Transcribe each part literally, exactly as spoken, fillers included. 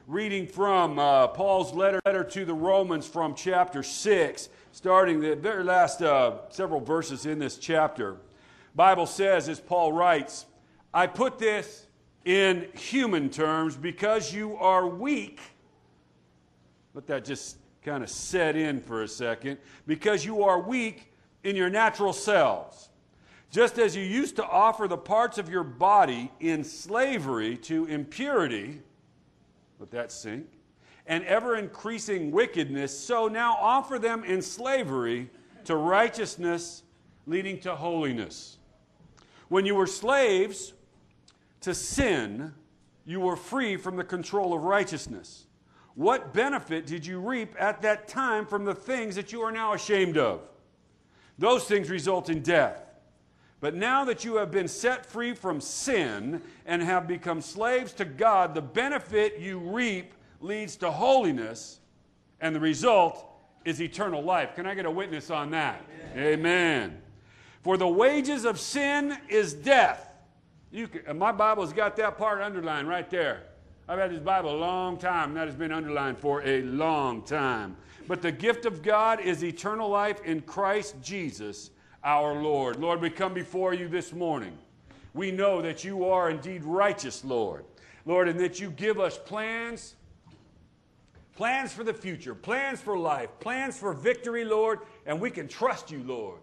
reading from uh, Paul's letter, letter to the Romans from chapter six, starting the very last uh, several verses in this chapter. Bible says, as Paul writes, I put this in human terms because you are weak. Let that just kind of set in for a second. Because you are weak in your natural selves. Just as you used to offer the parts of your body in slavery to impurity, let that sink, and ever-increasing wickedness, so now offer them in slavery to righteousness leading to holiness. When you were slaves to sin, you were free from the control of righteousness. What benefit did you reap at that time from the things that you are now ashamed of? Those things result in death. But now that you have been set free from sin and have become slaves to God, the benefit you reap leads to holiness, and the result is eternal life. Can I get a witness on that? Amen. Amen. For the wages of sin is death. You can, my Bible's got that part underlined right there. I've had this Bible a long time, and that has been underlined for a long time. But the gift of God is eternal life in Christ Jesus, our Lord. Lord, we come before you this morning. We know that you are indeed righteous, Lord. Lord, and that you give us plans, plans for the future, plans for life, plans for victory, Lord, and we can trust you, Lord.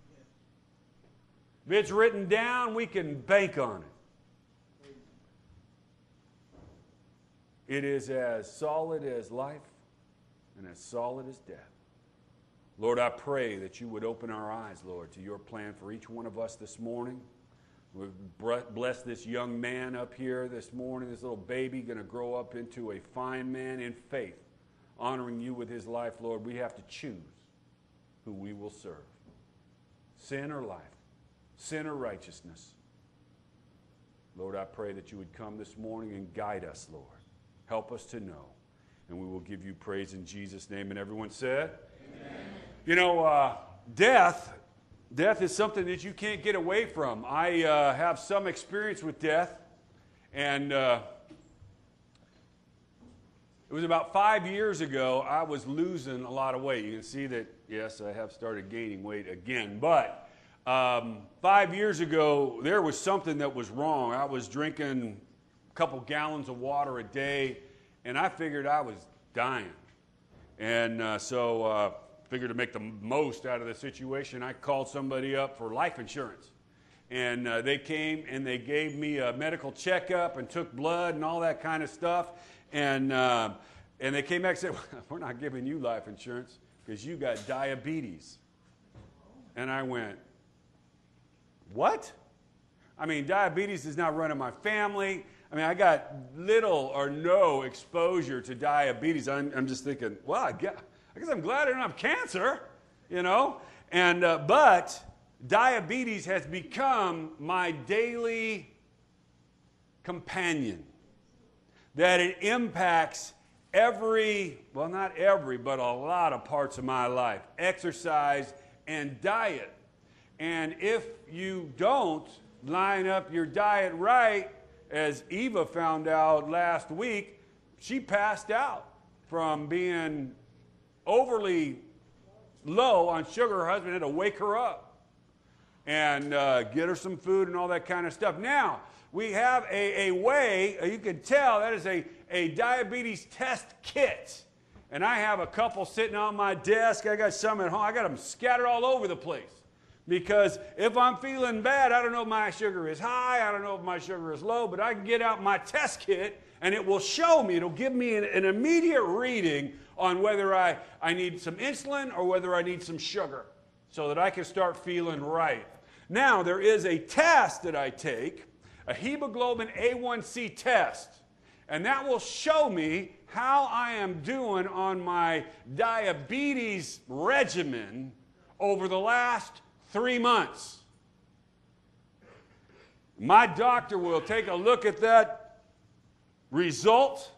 If it's written down, we can bank on it. It is as solid as life and as solid as death. Lord, I pray that you would open our eyes, Lord, to your plan for each one of us this morning. We bless this young man up here this morning, this little baby going to grow up into a fine man in faith, honoring you with his life, Lord. We have to choose who we will serve. Sin or life, sin or righteousness. Lord, I pray that you would come this morning and guide us, Lord. Help us to know, and we will give you praise in Jesus' name. And everyone said, amen. You know, uh, death, death is something that you can't get away from. I uh, have some experience with death, and uh, it was about five years ago. I was losing a lot of weight. You can see that, yes, I have started gaining weight again. But um, five years ago, there was something that was wrong. I was drinking a couple gallons of water a day, and I figured I was dying. And uh, so... Uh, Figured to make the most out of the situation. I called somebody up for life insurance. And uh, they came and they gave me a medical checkup and took blood and all that kind of stuff. And, uh, and they came back and said, we're not giving you life insurance because you got diabetes. And I went, what? I mean, diabetes is not running my family. I mean, I got little or no exposure to diabetes. I'm, I'm just thinking, well, I guess... I guess I'm glad I don't have cancer, you know. And uh, but diabetes has become my daily companion. That it impacts every, well, not every, but a lot of parts of my life. Exercise and diet. And if you don't line up your diet right, as Eva found out last week, she passed out from being overly low on sugar. Her husband had to wake her up and uh, get her some food and all that kind of stuff. Now, we have a, a way, you can tell that is a, a diabetes test kit. And I have a couple sitting on my desk. I got some at home. I got them scattered all over the place. Because if I'm feeling bad, I don't know if my sugar is high, I don't know if my sugar is low, but I can get out my test kit and it will show me, it'll give me an, an immediate reading on whether I, I need some insulin or whether I need some sugar so that I can start feeling right. Now, there is a test that I take, a hemoglobin A one C test, and that will show me how I am doing on my diabetes regimen over the last three months. My doctor will take a look at that result,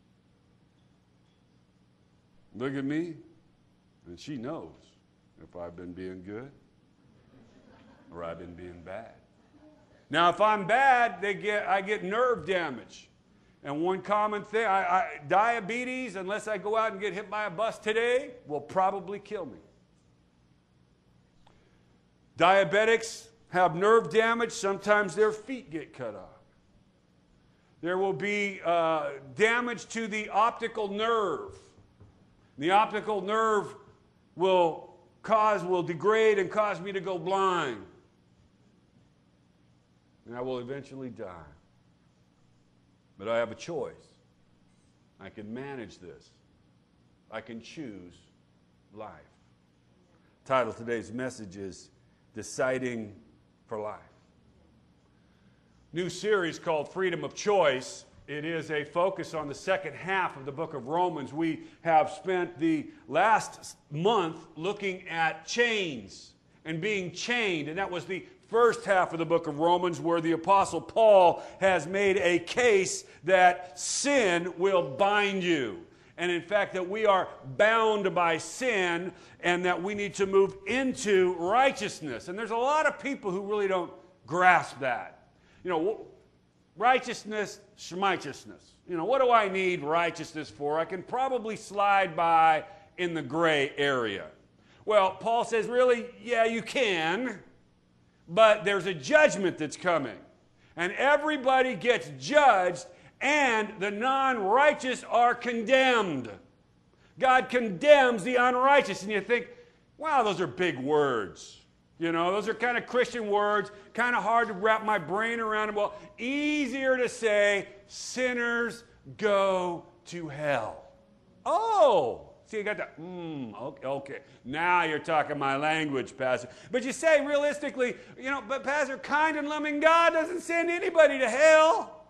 look at me, and she knows if I've been being good or I've been being bad. Now, if I'm bad, they get, I get nerve damage. And one common thing, I, I, diabetes, unless I go out and get hit by a bus today, will probably kill me. Diabetics have nerve damage. Sometimes their feet get cut off. There will be uh, damage to the optical nerve. The optical nerve will cause, will degrade and cause me to go blind. And I will eventually die. But I have a choice. I can manage this. I can choose life. The title of today's message is Deciding for Life. New series called Freedom of Choice. It is a focus on the second half of the book of Romans. We have spent the last month looking at chains and being chained, and that was the first half of the book of Romans, where the Apostle Paul has made a case that sin will bind you. And in fact, that we are bound by sin and that we need to move into righteousness. And there's a lot of people who really don't grasp that. You know, righteousness, schmeighteousness. You know, what do I need righteousness for? I can probably slide by in the gray area. Well, Paul says, really, yeah, you can. But there's a judgment that's coming. And everybody gets judged, and the non-righteous are condemned. God condemns the unrighteous. And you think, wow, those are big words. You know, those are kind of Christian words, kind of hard to wrap my brain around. Well, easier to say, sinners go to hell. Oh! See, you got that, mm, okay, okay. Now you're talking my language, Pastor. But you say, realistically, you know, but Pastor, kind and loving God doesn't send anybody to hell.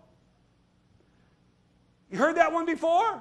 You heard that one before?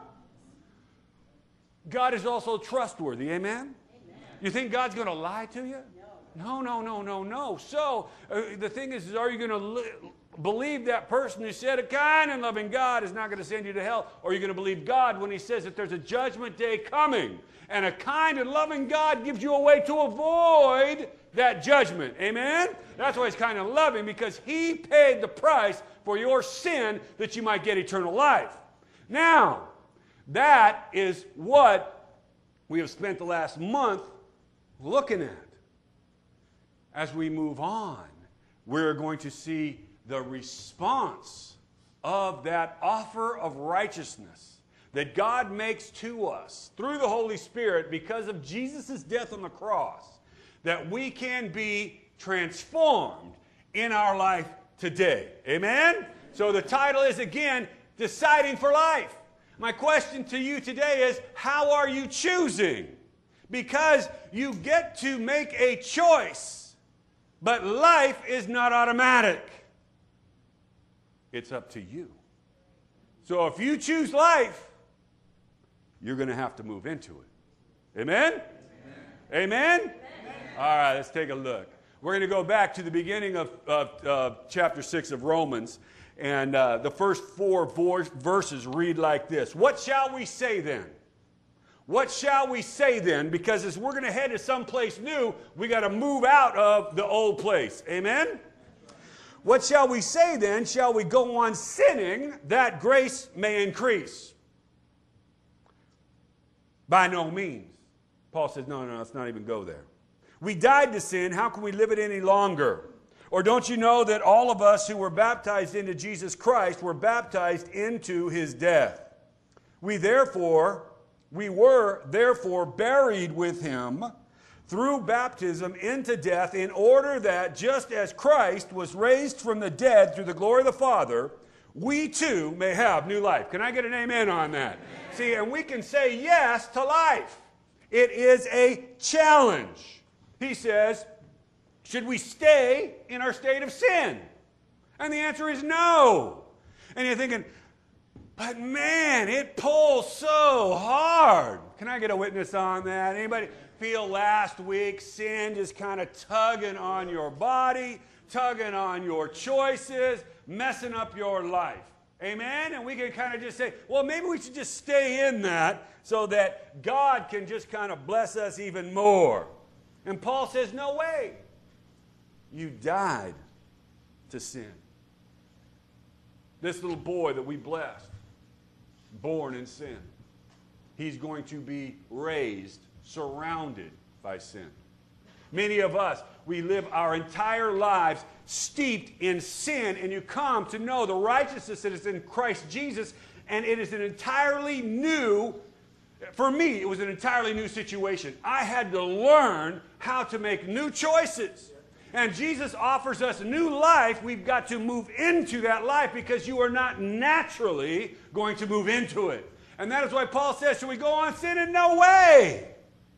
God is also trustworthy, amen? Amen. You think God's going to lie to you? No, no, no, no, no. So, uh, the thing is, is, are you going to li- believe that person who said a kind and loving God is not going to send you to hell? Or are you going to believe God when he says that there's a judgment day coming? And a kind and loving God gives you a way to avoid that judgment. Amen? That's why he's kind and loving, because he paid the price for your sin that you might get eternal life. Now, that is what we have spent the last month looking at. As we move on, we're going to see the response of that offer of righteousness that God makes to us through the Holy Spirit because of Jesus' death on the cross, that we can be transformed in our life today. Amen? So the title is, again, Deciding for Life. My question to you today is, how are you choosing? Because you get to make a choice. But life is not automatic. It's up to you. So if you choose life, you're going to have to move into it. Amen? Amen? Amen? Amen? All right, let's take a look. We're going to go back to the beginning of, of uh, chapter six of Romans. And uh, the first four verses read like this. What shall we say then? What shall we say then? Because as we're going to head to someplace new, we got to move out of the old place. Amen? What shall we say then? Shall we go on sinning that grace may increase? By no means. Paul says, no, no, let's not even go there. We died to sin. How can we live it any longer? Or don't you know that all of us who were baptized into Jesus Christ were baptized into his death? We therefore... We were, therefore, buried with him through baptism into death, in order that, just as Christ was raised from the dead through the glory of the Father, we too may have new life. Can I get an amen on that? Amen. See, and we can say yes to life. It is a challenge. He says, should we stay in our state of sin? And the answer is no. And you're thinking, but man, it pulls so hard. Can I get a witness on that? Anybody feel last week sin just kind of tugging on your body, tugging on your choices, messing up your life? Amen? And we can kind of just say, well, maybe we should just stay in that so that God can just kind of bless us even more. And Paul says, no way. You died to sin. This little boy that we blessed, born in sin. He's going to be raised, surrounded by sin. Many of us, we live our entire lives steeped in sin, and you come to know the righteousness that is in Christ Jesus, and it is an entirely new, for me, it was an entirely new situation. I had to learn how to make new choices. And Jesus offers us new life. We've got to move into that life because you are not naturally going to move into it. And that is why Paul says, should we go on sinning? No way!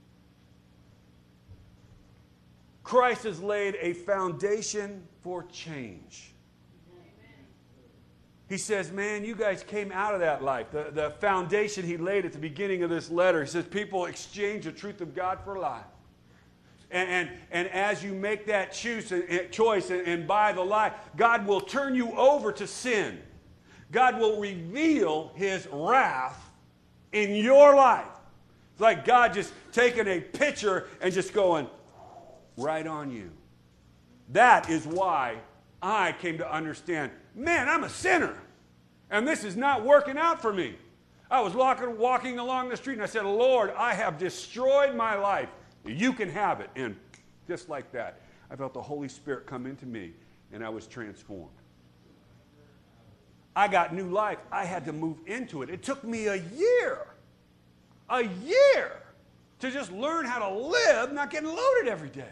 Christ has laid a foundation for change. He says, man, you guys came out of that life. The, the foundation he laid at the beginning of this letter, he says, people exchange the truth of God for a lie. And, and, and as you make that choose, choice and, and buy the lie, God will turn you over to sin. God will reveal his wrath in your life. It's like God just taking a picture and just going right on you. That is why I came to understand, man, I'm a sinner. And this is not working out for me. I was walking, walking along the street and I said, Lord, I have destroyed my life. You can have it. And just like that, I felt the Holy Spirit come into me and I was transformed. I got new life. I had to move into it. It took me a year, a year to just learn how to live, not getting loaded every day.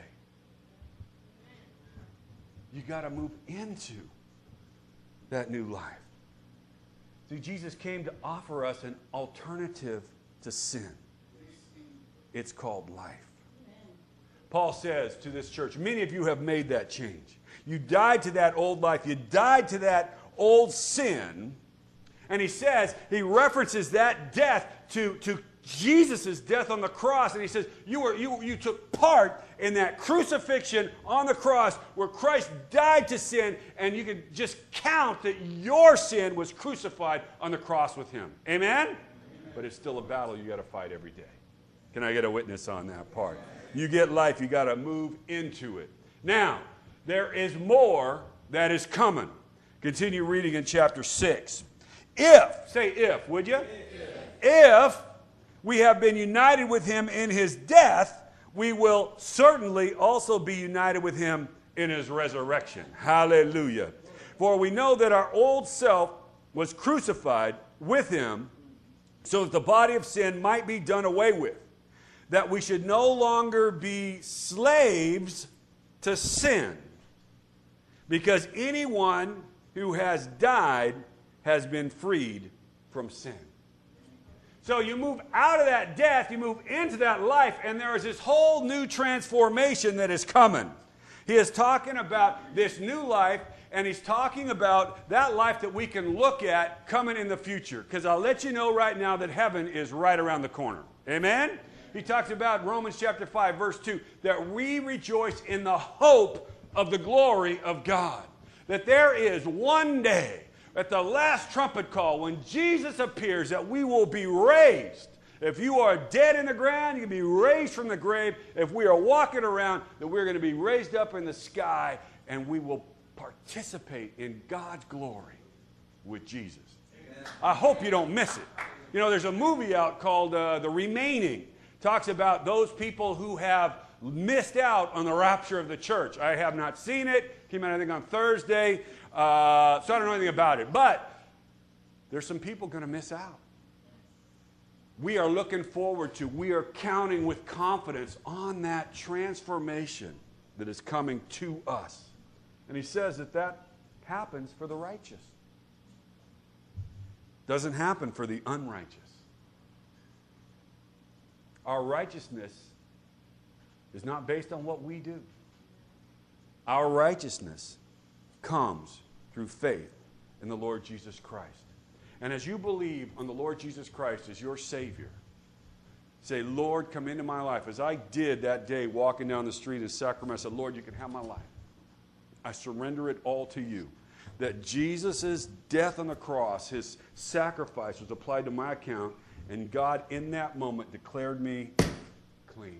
You got to move into that new life. See, Jesus came to offer us an alternative to sin. It's called life. Paul says to this church, many of you have made that change. You died to that old life. You died to that old sin. And he says, he references that death to, to Jesus' death on the cross. And he says, you, were, you, you took part in that crucifixion on the cross where Christ died to sin. And you can just count that your sin was crucified on the cross with him. Amen? Amen. But it's still a battle you got to fight every day. Can I get a witness on that part? You get life, you got to move into it. Now, there is more that is coming. Continue reading in chapter six. If, say if, would you? If. If we have been united with him in his death, we will certainly also be united with him in his resurrection. Hallelujah. For we know that our old self was crucified with him so that the body of sin might be done away with, that we should no longer be slaves to sin, because anyone who has died has been freed from sin. So you move out of that death, you move into that life, and there is this whole new transformation that is coming. He is talking about this new life, and he's talking about that life that we can look at coming in the future. Because I'll let you know right now that heaven is right around the corner. Amen? He talks about Romans chapter five, verse two, that we rejoice in the hope of the glory of God. That there is one day, at the last trumpet call, when Jesus appears, that we will be raised. If you are dead in the ground, you can be raised from the grave. If we are walking around, that we're going to be raised up in the sky, and we will participate in God's glory with Jesus. Amen. I hope you don't miss it. You know, there's a movie out called uh, The Remaining. Talks about those people who have missed out on the rapture of the church. I have not seen it. Came out, I think, on Thursday. Uh, so I don't know anything about it. But there's some people going to miss out. We are looking forward to, we are counting with confidence on that transformation that is coming to us. And he says that that happens for the righteous. Doesn't happen for the unrighteous. Our righteousness is not based on what we do. Our righteousness comes through faith in the Lord Jesus Christ. And as you believe on the Lord Jesus Christ as your Savior, say, Lord, come into my life. As I did that day walking down the street in Sacramento, I said, Lord, you can have my life. I surrender it all to you. That Jesus' death on the cross, his sacrifice was applied to my account, and God in that moment declared me clean.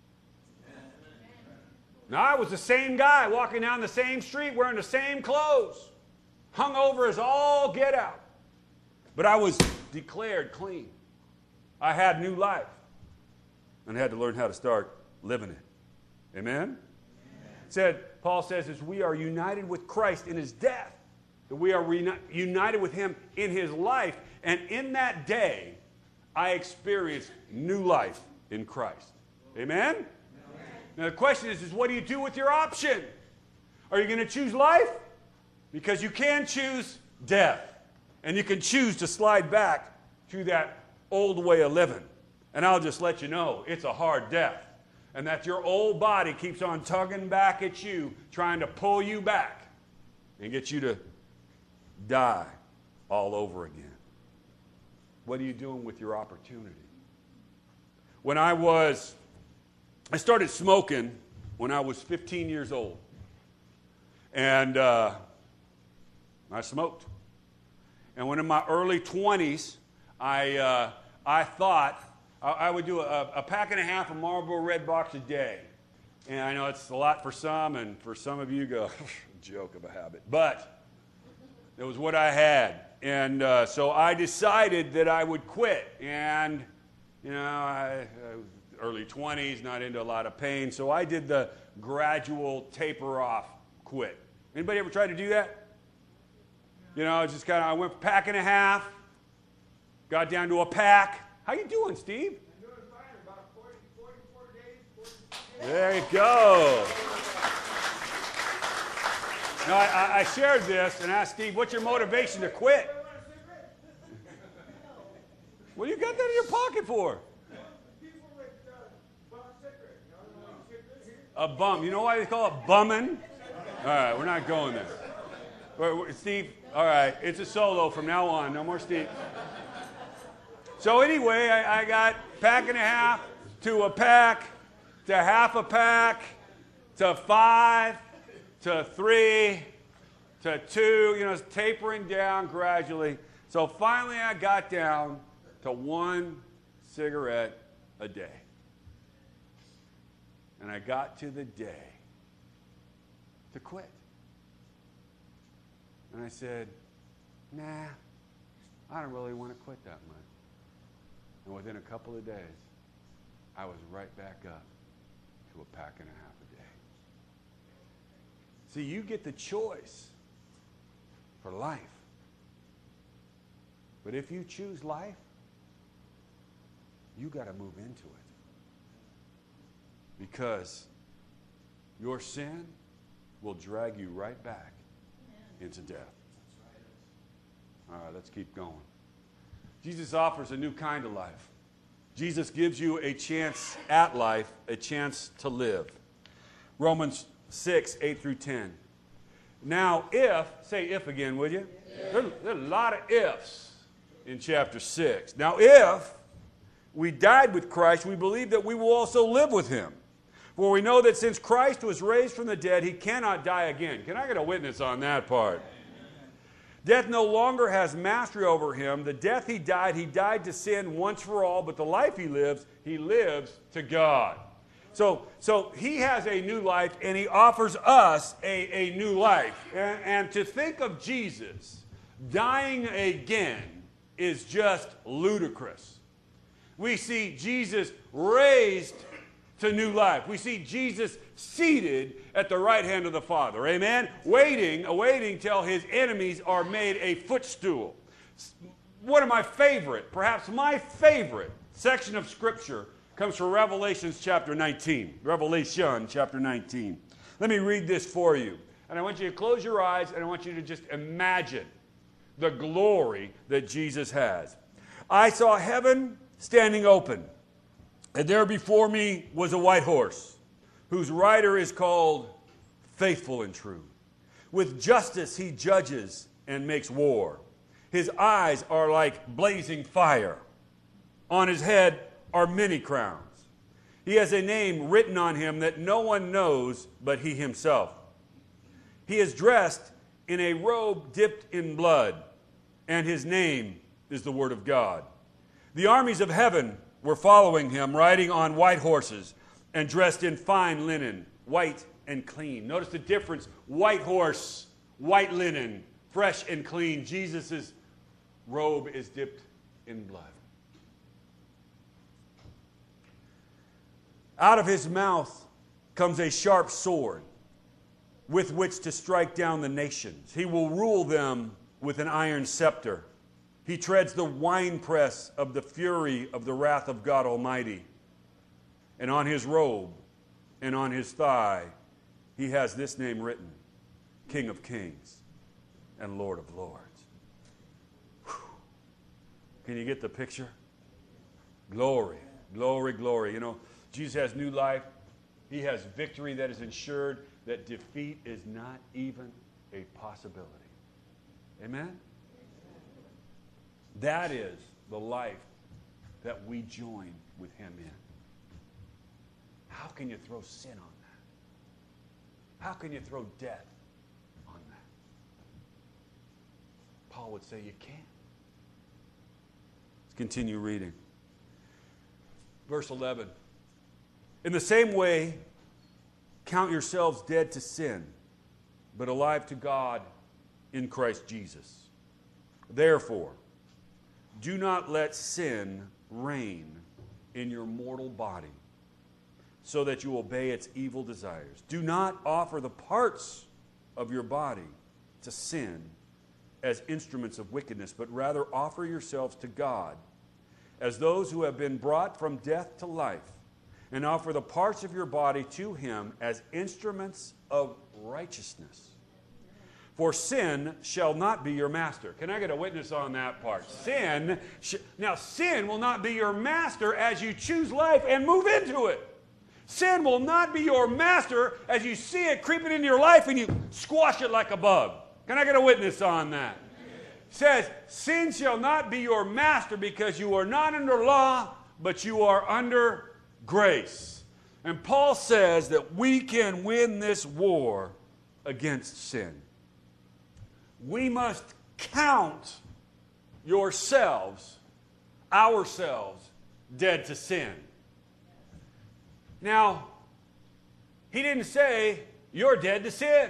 Now, I was the same guy walking down the same street wearing the same clothes, hung over as all get out. But I was declared clean. I had new life. And I had to learn how to start living it. Amen? Amen. Said, Paul says, as we are united with Christ in his death, that we are reuni- united with him in his life. And in that day, I experienced new life in Christ. Amen? Amen? Now the question is, is what do you do with your option? Are you going to choose life? Because you can choose death. And you can choose to slide back to that old way of living. And I'll just let you know, it's a hard death. And that your old body keeps on tugging back at you, trying to pull you back and get you to die all over again. What are you doing with your opportunity? When I was, I started smoking when I was fifteen years old. And uh, I smoked. And when in my early twenties, I, uh, I thought I, I would do a, a pack and a half of Marlboro Red Box a day. And I know it's a lot for some, and for some of you go, joke of a habit. But it was what I had. And uh, so I decided that I would quit. And, you know, I, I early twenties, not into a lot of pain. So I did the gradual taper off quit. Anybody ever tried to do that? You know, just kind of, I went pack and a half, got down to a pack. How you doing, Steve? I'm doing fine. About forty, forty-four days. forty There you go. No, I, I shared this and asked Steve, what's your motivation to quit? What do you got that in your pocket for? People with uh, bum cigarettes. You know, like cigarettes here. A bum. You know why they call it bumming? All right, we're not going there. Wait, wait, Steve, all right, it's a solo from now on. No more Steve. So anyway, I, I got pack and a half to a pack to half a pack to five to three to two. You know, it's tapering down gradually. So finally I got down to one cigarette a day. And I got to the day to quit. And I said, nah, I don't really want to quit that much. And within a couple of days, I was right back up to a pack and a half a day. See, you get the choice for life. But if you choose life, you got to move into it. Because your sin will drag you right back into death. All right, let's keep going. Jesus offers a new kind of life. Jesus gives you a chance at life, a chance to live. Romans six, eight through ten. Now, if, say if again, would you? Yeah. There, there are a lot of ifs in chapter six. Now, if we died with Christ, we believe that we will also live with him. For we know that since Christ was raised from the dead, he cannot die again. Can I get a witness on that part? Death no longer has mastery over him. The death he died, he died to sin once for all, but the life he lives, he lives to God. So, so he has a new life, and he offers us a, a new life. And, and to think of Jesus dying again is just ludicrous. We see Jesus raised to new life. We see Jesus seated at the right hand of the Father. Amen? Waiting, awaiting till his enemies are made a footstool. One of my favorite, perhaps my favorite section of Scripture comes from Revelations chapter nineteen. Revelation chapter nineteen. Let me read this for you. And I want you to close your eyes and I want you to just imagine the glory that Jesus has. I saw heaven standing open. And there before me was a white horse, whose rider is called Faithful and True. With justice he judges and makes war. His eyes are like blazing fire. On his head are many crowns. He has a name written on him that no one knows but he himself. He is dressed in a robe dipped in blood, and his name is the Word of God. The armies of heaven were following him, riding on white horses and dressed in fine linen, white and clean. Notice the difference. White horse, white linen, fresh and clean. Jesus' robe is dipped in blood. Out of his mouth comes a sharp sword with which to strike down the nations. He will rule them with an iron scepter. He treads the winepress of the fury of the wrath of God Almighty. And on his robe and on his thigh, he has this name written, King of Kings and Lord of Lords. Whew. Can you get the picture? Glory, glory, glory. You know, Jesus has new life. He has victory that is ensured, that defeat is not even a possibility. Amen? That is the life that we join with him in. How can you throw sin on that? How can you throw death on that? Paul would say you can't. Let's continue reading. Verse eleven. In the same way, count yourselves dead to sin, but alive to God in Christ Jesus. Therefore, do not let sin reign in your mortal body, so that you obey its evil desires. Do not offer the parts of your body to sin as instruments of wickedness, but rather offer yourselves to God as those who have been brought from death to life, and offer the parts of your body to him as instruments of righteousness. For sin shall not be your master. Can I get a witness on that part? Sin, sh- now sin will not be your master as you choose life and move into it. Sin will not be your master as you see it creeping into your life and you squash it like a bug. Can I get a witness on that? It says, sin shall not be your master because you are not under law, but you are under grace. And Paul says that we can win this war against sin. We must count yourselves, ourselves, dead to sin. Now, he didn't say you're dead to sin.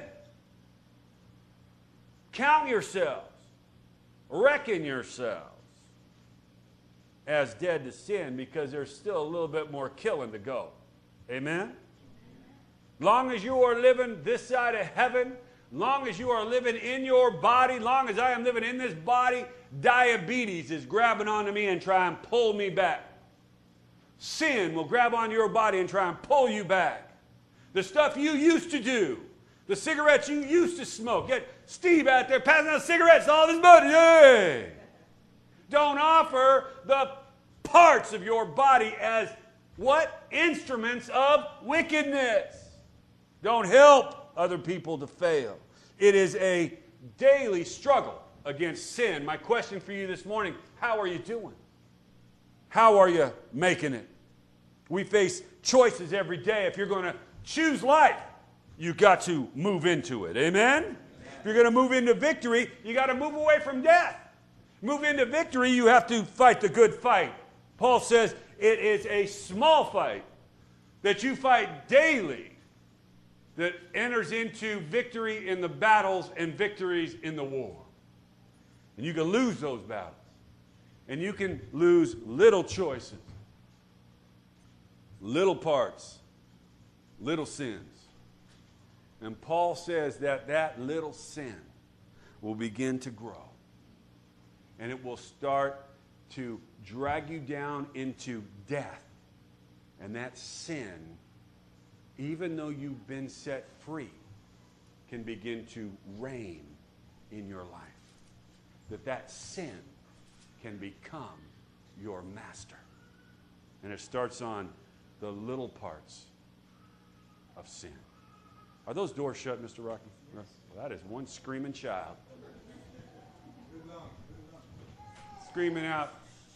Count yourselves, reckon yourselves as dead to sin, because there's still a little bit more killing to go. Amen? Long as you are living this side of heaven, long as you are living in your body, long as I am living in this body, diabetes is grabbing onto me and trying to pull me back. Sin will grab onto your body and try and pull you back. The stuff you used to do, the cigarettes you used to smoke. Get Steve out there passing out cigarettes to all of his buddies. Hey! Don't offer the parts of your body as what? Instruments of wickedness. Don't help other people to fail. It is a daily struggle against sin. My question for you this morning, how are you doing? How are you making it? We face choices every day. If you're going to choose life, you've got to move into it. Amen? Amen. If you're going to move into victory, you got to move away from death. Move into victory, you have to fight the good fight. Paul says it is a small fight that you fight daily that enters into victory in the battles and victories in the war. And you can lose those battles. And you can lose little choices, little parts, little sins. And Paul says that that little sin will begin to grow. And it will start to drag you down into death. And that sin, even though you've been set free, can begin to reign in your life. That that sin can become your master. And it starts on the little parts of sin. Are those doors shut, Mister Rocky? Well, that is one screaming child. Screaming out.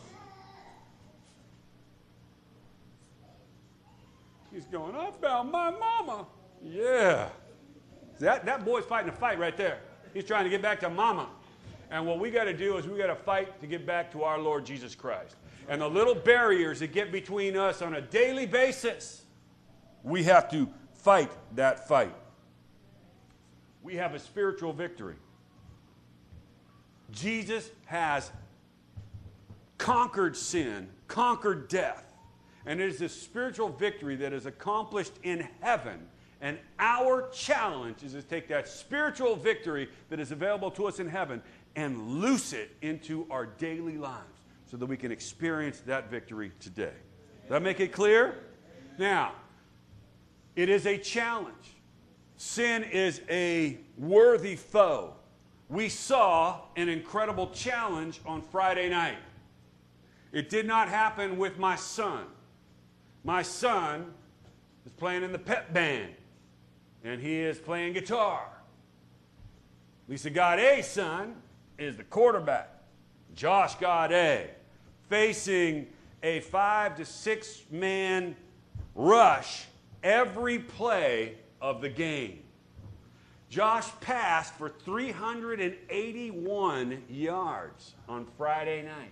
He's going, I found my mama. Yeah. That, that boy's fighting a fight right there. He's trying to get back to mama. And what we got to do is we got to fight to get back to our Lord Jesus Christ. And the little barriers that get between us on a daily basis, we have to fight that fight. We have a spiritual victory. Jesus has conquered sin, conquered death. And it is this spiritual victory that is accomplished in heaven. And our challenge is to take that spiritual victory that is available to us in heaven and loose it into our daily lives so that we can experience that victory today. Does that make it clear? Now, it is a challenge. Sin is a worthy foe. We saw an incredible challenge on Friday night. It did not happen with my son. My son is playing in the pep band, and he is playing guitar. Lisa Gaudet, son, is the quarterback. Josh Gaudet, facing a five to six man rush every play of the game. Josh passed for three hundred eighty-one yards on Friday night.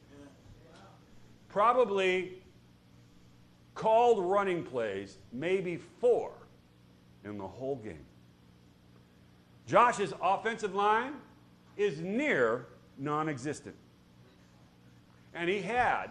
Probably called running plays, maybe four in the whole game. Josh's offensive line is near non-existent. And he had,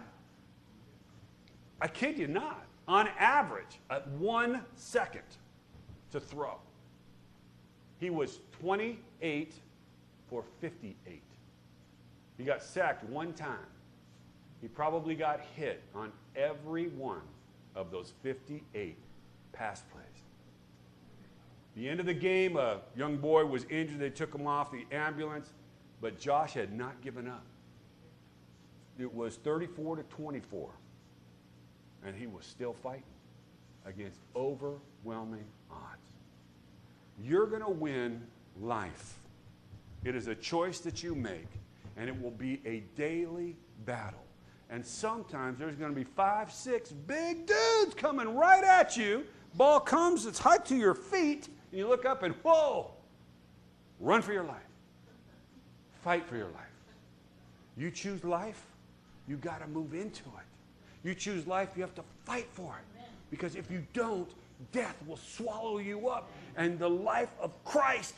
I kid you not, on average, at one second to throw. He was twenty-eight for fifty-eight. He got sacked one time. He probably got hit on every one of those fifty-eight pass plays. The end of the game, a young boy was injured. They took him off the ambulance, but Josh had not given up. It was thirty-four to twenty-four, and he was still fighting against overwhelming odds. You're going to win life. It is a choice that you make, and it will be a daily battle. And sometimes there's going to be five, six big dudes coming right at you. Ball comes, it's hiked to your feet, and you look up and, whoa, run for your life. Fight for your life. You choose life, you got to move into it. You choose life, you have to fight for it. Because if you don't, death will swallow you up, and the life of Christ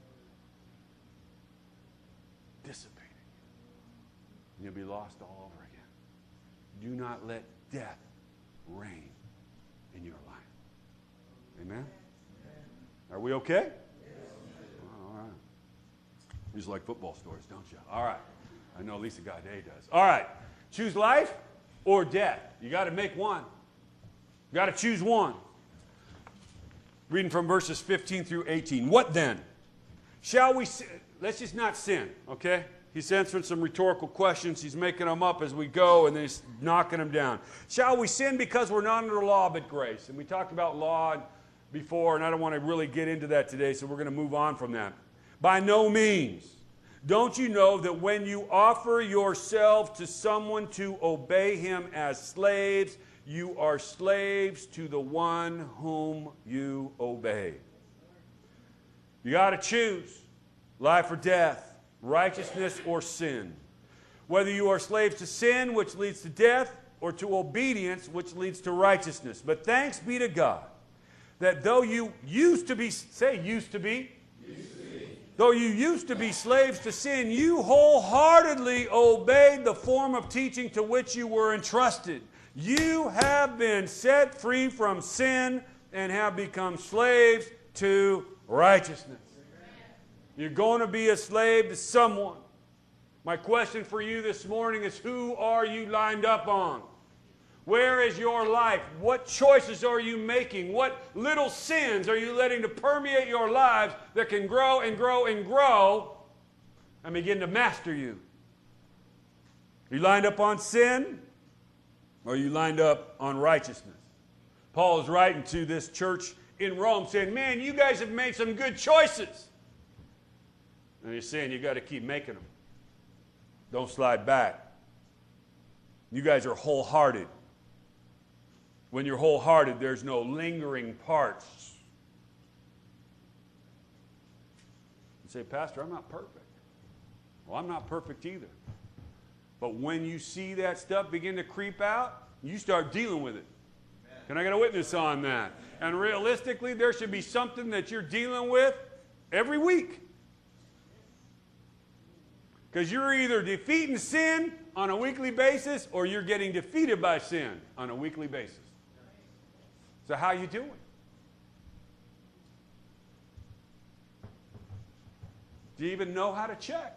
dissipating. And you'll be lost all over again. Do not let death reign in your life. Amen? Are we okay? All right. You just like football stories, don't you? All right. I know Lisa Gaudet does. All right. Choose life or death. You got to make one. You got to choose one. Reading from verses fifteen through eighteen. What then? Shall we sin? Let's just not sin, okay? He's answering some rhetorical questions. He's making them up as we go, and then he's knocking them down. Shall we sin because we're not under law but grace? And we talked about law before, and I don't want to really get into that today, so we're going to move on from that. By no means. Don't you know that when you offer yourself to someone to obey him as slaves, you are slaves to the one whom you obey? You got to choose life or death, righteousness or sin. Whether you are slaves to sin, which leads to death, or to obedience, which leads to righteousness. But thanks be to God that though you used to be, say used to be, used to be. Though you used to be slaves to sin, you wholeheartedly obeyed the form of teaching to which you were entrusted. You have been set free from sin and have become slaves to righteousness. You're going to be a slave to someone. My question for you this morning is, who are you lined up on? Where is your life? What choices are you making? What little sins are you letting to permeate your lives that can grow and grow and grow and begin to master you? Are you lined up on sin? Or are you lined up on righteousness? Paul is writing to this church in Rome saying, man, you guys have made some good choices. And he's saying you got to keep making them. Don't slide back. You guys are wholehearted. When you're wholehearted, there's no lingering parts. You say, Pastor, I'm not perfect. Well, I'm not perfect either. But when you see that stuff begin to creep out, you start dealing with it. Can I get a witness on that? And realistically, there should be something that you're dealing with every week. Because you're either defeating sin on a weekly basis, or you're getting defeated by sin on a weekly basis. So how you doing? Do you even know how to check?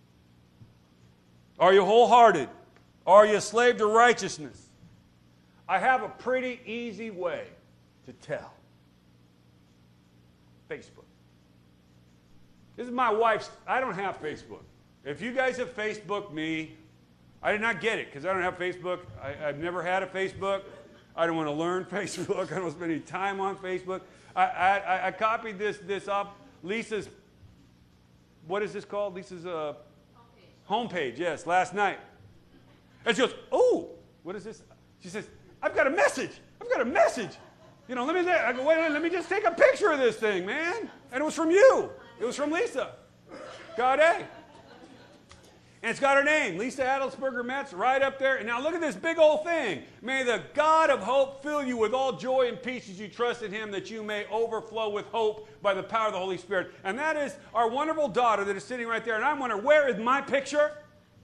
Are you wholehearted? Are you a slave to righteousness? I have a pretty easy way to tell. Facebook. This is my wife's. I don't have Facebook. If you guys have Facebooked me, I did not get it because I don't have Facebook. I, I've never had a Facebook. I don't want to learn Facebook. I don't want to spend any time on Facebook. I, I, I copied this, this up. Lisa's, what is this called? Lisa's uh, homepage. homepage, yes, last night. And she goes, oh, what is this? She says, I've got a message. I've got a message. You know, let me, I go, wait a minute, let me just take a picture of this thing, man. And it was from you. It was from Lisa. God A. And it's got her name, Lisa Adelsberger Metz, right up there. And now look at this big old thing. May the God of hope fill you with all joy and peace as you trust in him, that you may overflow with hope by the power of the Holy Spirit. And that is our wonderful daughter that is sitting right there. And I'm wondering, where is my picture?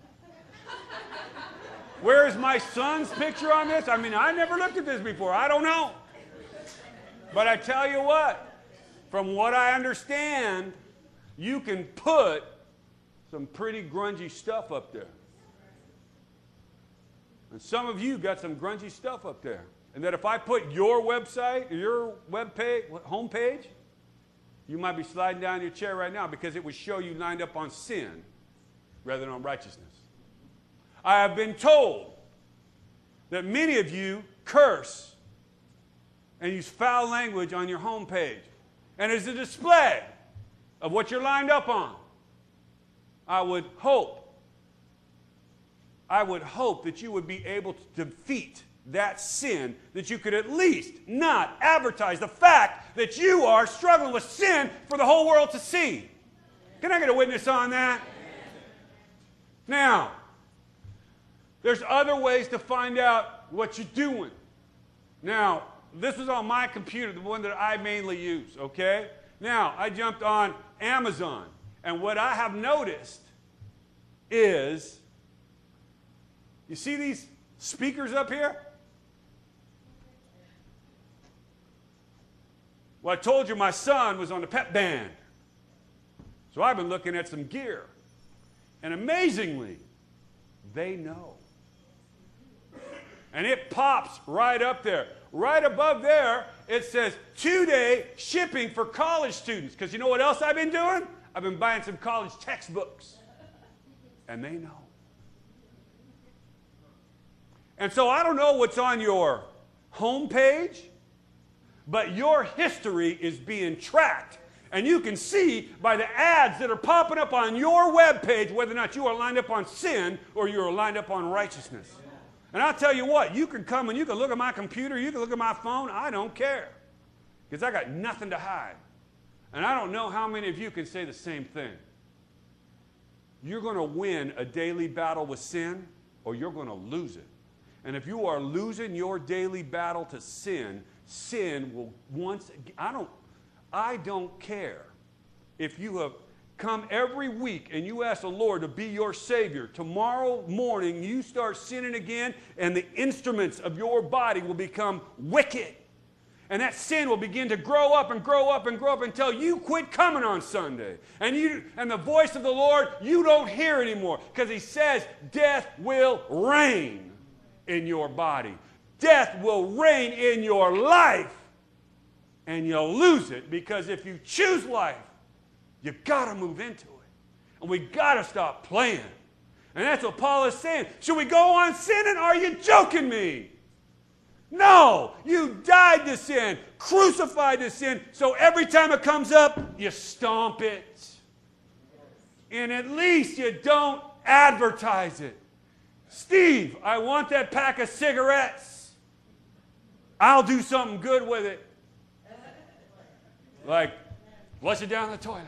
Where is my son's picture on this? I mean, I never looked at this before. I don't know. But I tell you what, from what I understand, you can put some pretty grungy stuff up there. And some of you got some grungy stuff up there. And that if I put your website, your web page, home page, you might be sliding down your chair right now because it would show you lined up on sin rather than on righteousness. I have been told that many of you curse and use foul language on your home page. And it's a display of what you're lined up on. I would hope, I would hope that you would be able to defeat that sin, that you could at least not advertise the fact that you are struggling with sin for the whole world to see. Can I get a witness on that? Now, there's other ways to find out what you're doing. Now, this was on my computer, the one that I mainly use, okay? Now, I jumped on Amazon. And what I have noticed is, you see these speakers up here? Well, I told you my son was on the pep band. So I've been looking at some gear. And amazingly, they know. And it pops right up there. Right above there, it says two-day shipping for college students. Because you know what else I've been doing? I've been buying some college textbooks. And they know. And so I don't know what's on your home page, but your history is being tracked. And you can see by the ads that are popping up on your web page whether or not you are lined up on sin or you are lined up on righteousness. And I'll tell you what, you can come and you can look at my computer, you can look at my phone, I don't care. Because I got nothing to hide. And I don't know how many of you can say the same thing. You're going to win a daily battle with sin, or you're going to lose it. And if you are losing your daily battle to sin, sin will once, I don't, I don't care if you have come every week and you ask the Lord to be your Savior. Tomorrow morning you start sinning again and the instruments of your body will become wicked. And that sin will begin to grow up and grow up and grow up until you quit coming on Sunday. And, you, and the voice of the Lord you don't hear anymore because he says death will reign in your body. Death will reign in your life. And you'll lose it because if you choose life, you got to move into it. And we got to stop playing. And that's what Paul is saying. Should we go on sinning? Are you joking me? No. You died to sin, crucified to sin, so every time it comes up, you stomp it. And at least you don't advertise it. Steve, I want that pack of cigarettes. I'll do something good with it. Like, flush it down the toilet.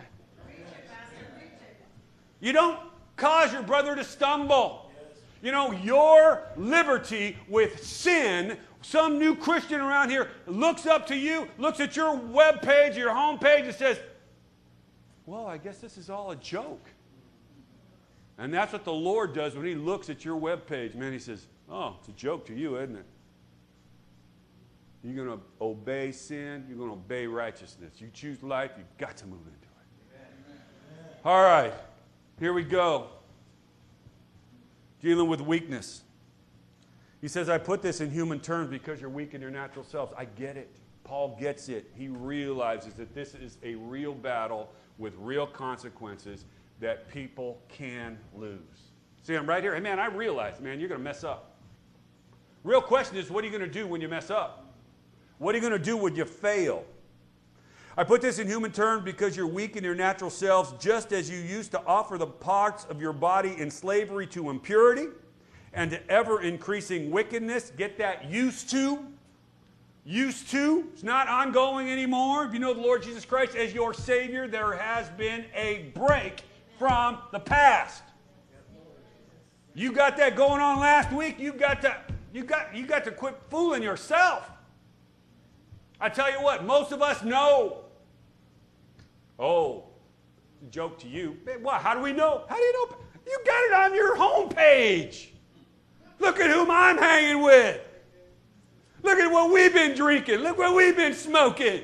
You don't cause your brother to stumble. You know, your liberty with sin, some new Christian around here looks up to you, looks at your web page, your home page, and says, well, I guess this is all a joke. And that's what the Lord does when he looks at your web page. Man, he says, oh, it's a joke to you, isn't it? You're going to obey sin. You're going to obey righteousness. You choose life. You've got to move into it. Amen. All right. Here we go. Dealing with weakness. He says, I put this in human terms because you're weak in your natural selves. I get it. Paul gets it. He realizes that this is a real battle with real consequences that people can lose. See, I'm right here. Hey, man, I realize, man, you're going to mess up. Real question is, what are you going to do when you mess up? What are you going to do when you fail? I put this in human terms because you're weak in your natural selves, just as you used to offer the parts of your body in slavery to impurity and to ever-increasing wickedness. Get that? Used to. Used to. It's not ongoing anymore. If you know the Lord Jesus Christ as your Savior, there has been a break from the past. You got that going on last week. You got to, you got, you got to quit fooling yourself. I tell you what, most of us know. Oh, joke to you. What? How do we know? How do you know? You got it on your homepage. Look at whom I'm hanging with. Look at what we've been drinking. Look what we've been smoking.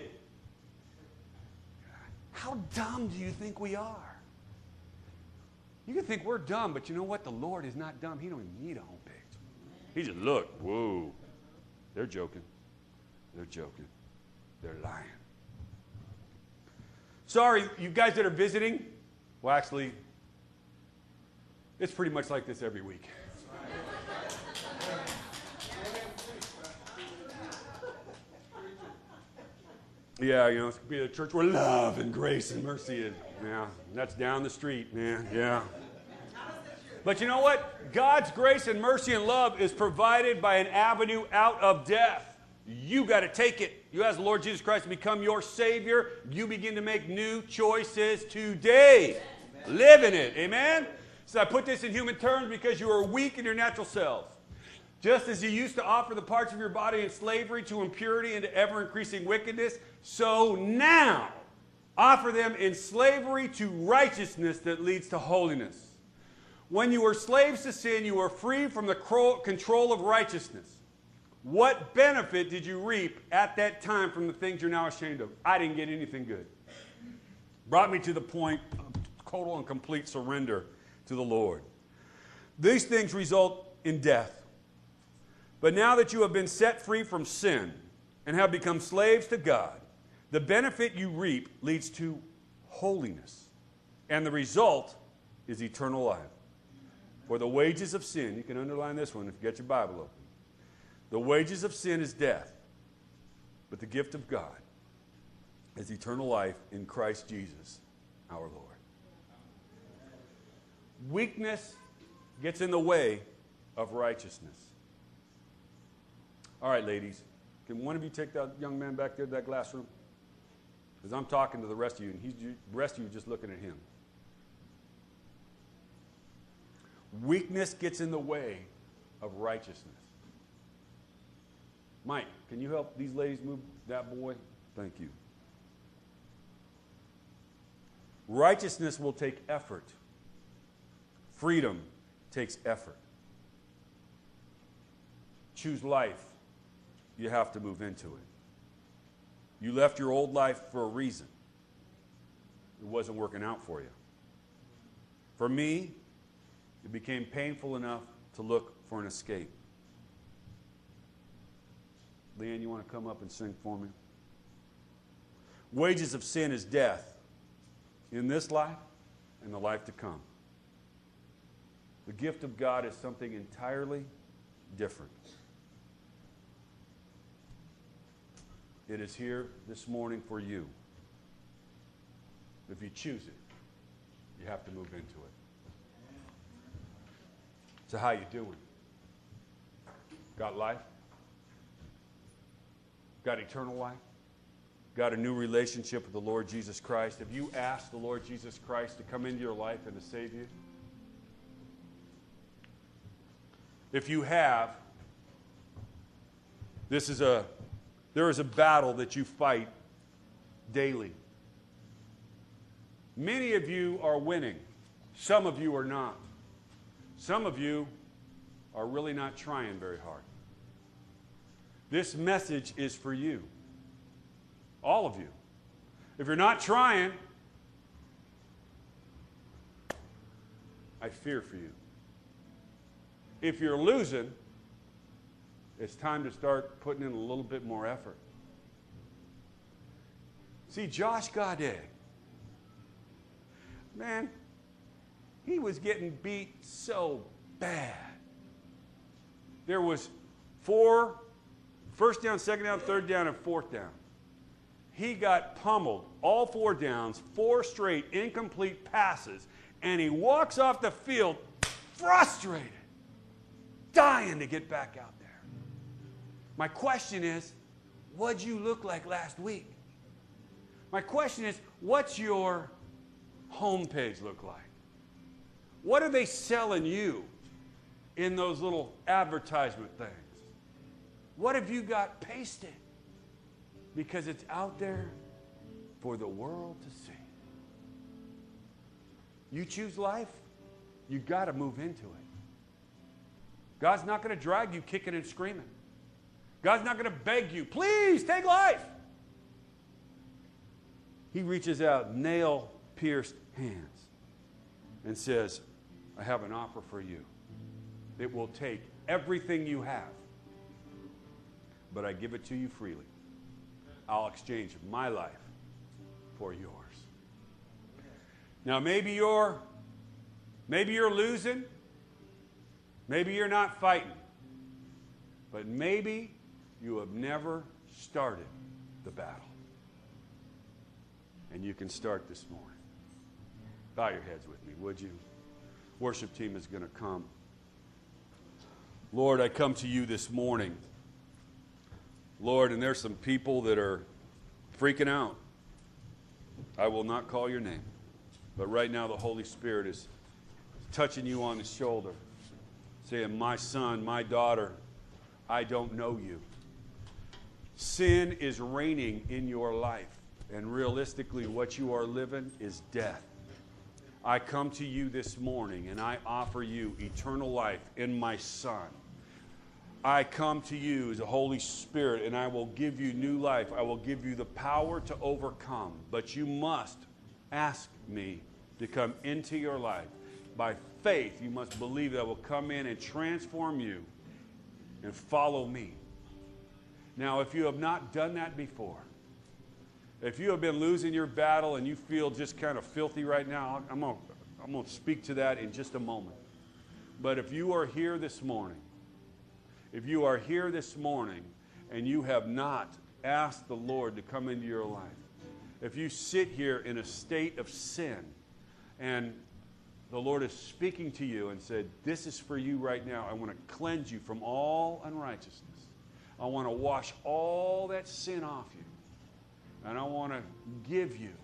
How dumb do you think we are? You can think we're dumb, but you know what? The Lord is not dumb. He don't even need a homepage. He just, look, whoa. They're joking. They're joking. They're lying. Sorry, you guys that are visiting. Well, actually, it's pretty much like this every week. Yeah, you know, it's going to be a church where love and grace and mercy is. Yeah, that's down the street, man. Yeah. But you know what? God's grace and mercy and love is provided by an avenue out of death. You got to take it. You ask the Lord Jesus Christ to become your Savior. You begin to make new choices today. Amen. Live in it. Amen? So I put this in human terms because you are weak in your natural selves. Just as you used to offer the parts of your body in slavery to impurity and to ever-increasing wickedness, so now offer them in slavery to righteousness that leads to holiness. When you were slaves to sin, you were free from the control of righteousness. What benefit did you reap at that time from the things you're now ashamed of? I didn't get anything good. Brought me to the point of total and complete surrender to the Lord. These things result in death. But now that you have been set free from sin and have become slaves to God, the benefit you reap leads to holiness. And the result is eternal life. For the wages of sin, you can underline this one if you get your Bible open. The wages of sin is death, but the gift of God is eternal life in Christ Jesus, our Lord. Weakness gets in the way of righteousness. All right, ladies, can one of you take that young man back there to that glass room? Because I'm talking to the rest of you, and he's, the rest of you are just looking at him. Weakness gets in the way of righteousness. Mike, can you help these ladies move that boy? Thank you. Righteousness will take effort. Freedom takes effort. Choose life. You have to move into it. You left your old life for a reason. It wasn't working out for you. For me, it became painful enough to look for an escape. Leanne, you want to come up and sing for me? Wages of sin is death in this life and the life to come. The gift of God is something entirely different. It is here this morning for you. If you choose it, you have to move into it. So how you doing? Got life? Got eternal life? Got a new relationship with the Lord Jesus Christ? Have you asked the Lord Jesus Christ to come into your life and to save you? If you have, this is a there is a battle that you fight daily. Many of you are winning. Some of you are not. Some of you are really not trying very hard. This message is for you. All of you. If you're not trying, I fear for you. If you're losing, it's time to start putting in a little bit more effort. See, Josh Gaudet, man, he was getting beat so bad. There was four, first down, second down, third down, and fourth down. He got pummeled, all four downs, four straight incomplete passes, and he walks off the field frustrated, dying to get back out there. My question is, what'd you look like last week? My question is, what's your homepage look like? What are they selling you in those little advertisement things? What have you got pasted? Because it's out there for the world to see. You choose life, you got to move into it. God's not going to drag you kicking and screaming. God's not going to beg you, please take life. He reaches out, nail-pierced hands, and says, I have an offer for you. It will take everything you have, but I give it to you freely. I'll exchange my life for yours. Now, maybe you're, maybe you're losing. Maybe you're not fighting. But maybe you have never started the battle. And you can start this morning. Bow your heads with me, would you? Worship team is going to come. Lord, I come to you this morning. Lord, and there's some people that are freaking out. I will not call your name. But right now the Holy Spirit is touching you on the shoulder, saying, my son, my daughter, I don't know you. Sin is reigning in your life. And realistically, what you are living is death. I come to you this morning and I offer you eternal life in my Son. I come to you as a Holy Spirit and I will give you new life. I will give you the power to overcome. But you must ask me to come into your life. By faith, you must believe that I will come in and transform you and follow me. Now, if you have not done that before, if you have been losing your battle and you feel just kind of filthy right now, I'm going to I'm going to speak to that in just a moment. But if you are here this morning, if you are here this morning and you have not asked the Lord to come into your life, if you sit here in a state of sin and the Lord is speaking to you and said, this is for you right now. I want to cleanse you from all unrighteousness. I want to wash all that sin off you. And I want to give you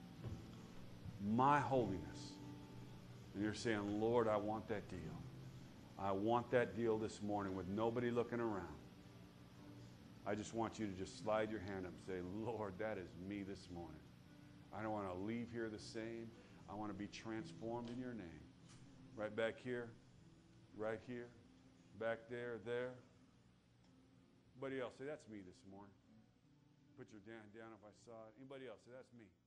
my holiness. And you're saying, Lord, I want that deal. I want that deal this morning with nobody looking around. I just want you to just slide your hand up and say, Lord, that is me this morning. I don't want to leave here the same. I want to be transformed in your name. Right back here, right here, back there, there. Anybody else say, that's me this morning. Put your hand down if I saw it. Anybody else say, that's me.